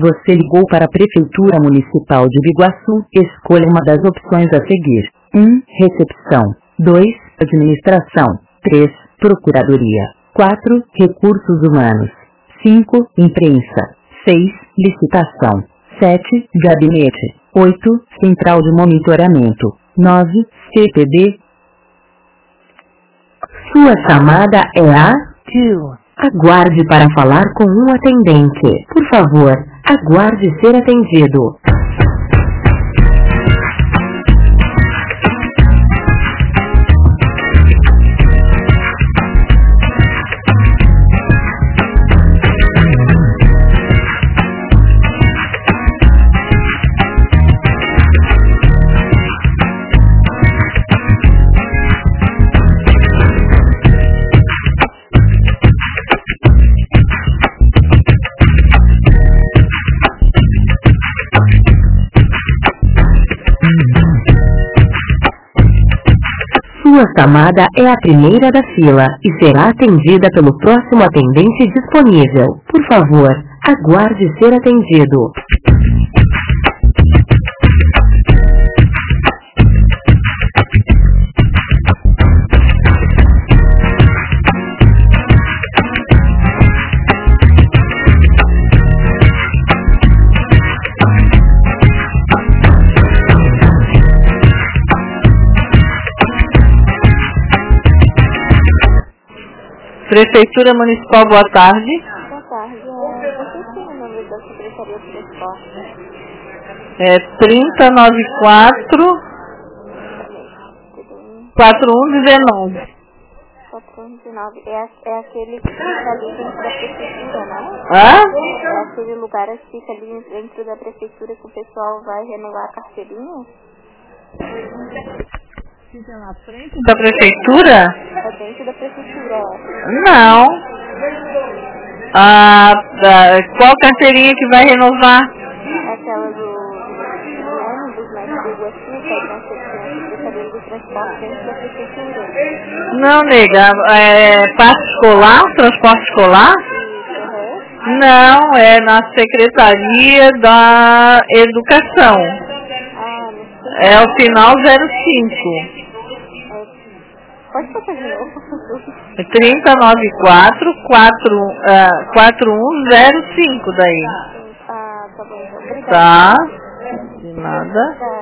Você ligou para a Prefeitura Municipal de Biguaçu. Escolha uma das opções a seguir. 1. Recepção. 2. Administração. 3. Procuradoria. 4. Recursos Humanos. 5. Imprensa. 6. Licitação. 7. Gabinete. 8. Central de Monitoramento. 9. CPD. Sua chamada é a 2. Aguarde para falar com um atendente. Por favor, aguarde ser atendido. Sua chamada é a primeira da fila e será atendida pelo próximo atendente disponível. Por favor, aguarde ser atendido. Prefeitura Municipal, boa tarde. Boa tarde. Você tem o número da Secretaria de Transporte? É 3094 4119. 4119. É aquele que fica ali dentro da prefeitura, né? Hã? É aquele lugar que fica ali dentro da prefeitura que o pessoal vai renovar a carteirinha? Fica na frente da prefeitura? É dentro da prefeitura. Não. Qual carteirinha que vai renovar? Aquela do ônibus, né? Que do Iguaçu, que é a Secretaria do Transporte dentro da prefeitura. Não, nega. Passe escolar, transporte escolar? Uhum. Não, é na Secretaria da Educação. É o final 05. Pode passar de novo. 3094 4105 daí. Tá bom, então. Obrigada. Tá? De nada. Tá.